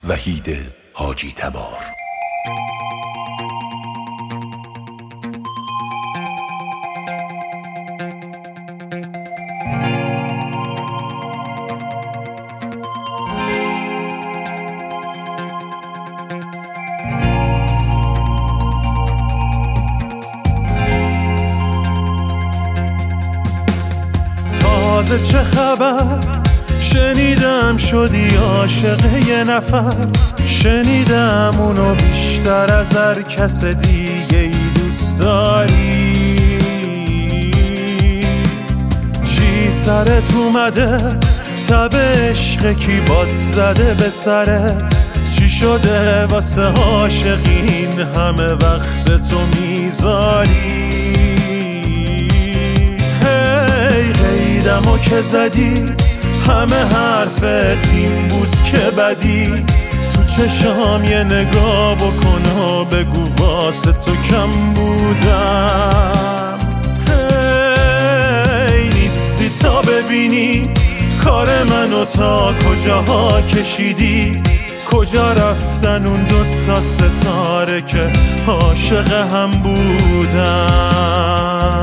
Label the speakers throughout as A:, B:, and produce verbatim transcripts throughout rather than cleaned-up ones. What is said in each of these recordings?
A: وحید حاجی تبار.
B: تازه چه خبر؟ شنیدم شدی عاشق یه نفر، شنیدم اونو بیشتر از هر کس دیگه ای دوست داری. چی سرت اومده؟ تب عشق کی باز زده به سرت؟ چی شده واسه عاشقین همه وقت تو میذاری؟ هی قیدمو که زدی همه حرفت این بود که بدی. تو چشام یه نگاه بکن و بگو واسه تو کم بودم. هی نیستی تا ببینی کار منو تا کجاها کشیدی. کجا رفتن اون دوتا ستاره که عاشق هم بودن؟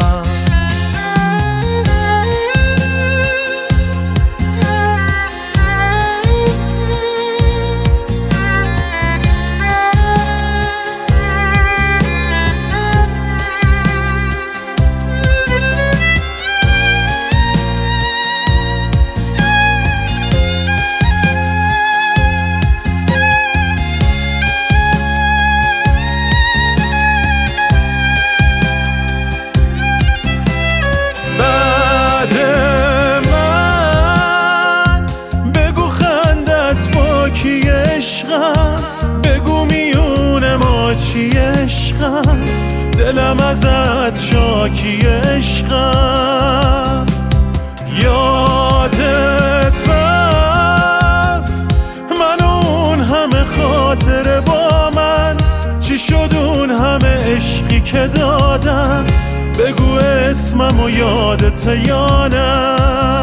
B: بگو میونه ما چی عشقم، دلم ازت شاکی عشقم. یادت رفت من اون همه خاطره با من، چی شد اون همه عشقی که دادم؟ بگو اسمم و یادت یا نه؟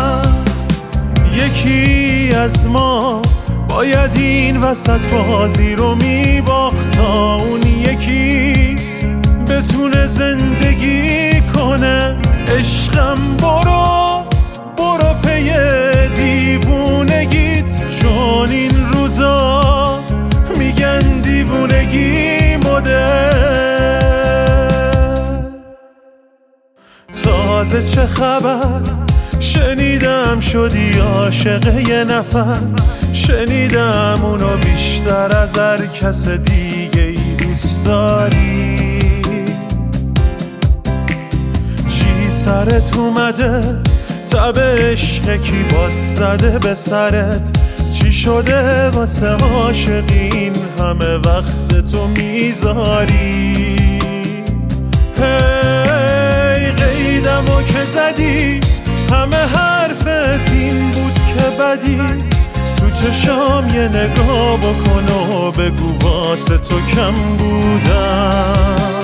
B: یکی از ما باید این وسط بازی رو میباخت تا اون یکی بتونه زندگی کنه. عشقم برو برو پی دیوونگیت، چون این روزا میگن دیوونگی مده. تازه چه خبر؟ شنیدم شدی عاشق یه نفر، شنیدم اونو بیشتر از هر کس دیگه ای دوست داری. چی سرت اومده؟ تب عشق کی باز زده به سرت؟ چی شده واسه عاشقین همه وقت تو میذاری؟ هی قیدمو که زدی همه حرفت این بود که بدی. تو چشام یه نگاه بکن و بگو واسه تو کم بودم.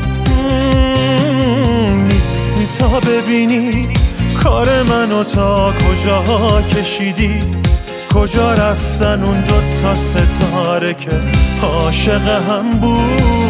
B: نیستی تا ببینی کار منو تا کجاها کشیدی. کجا رفتن اون دوتا ستاره که عاشق هم بود؟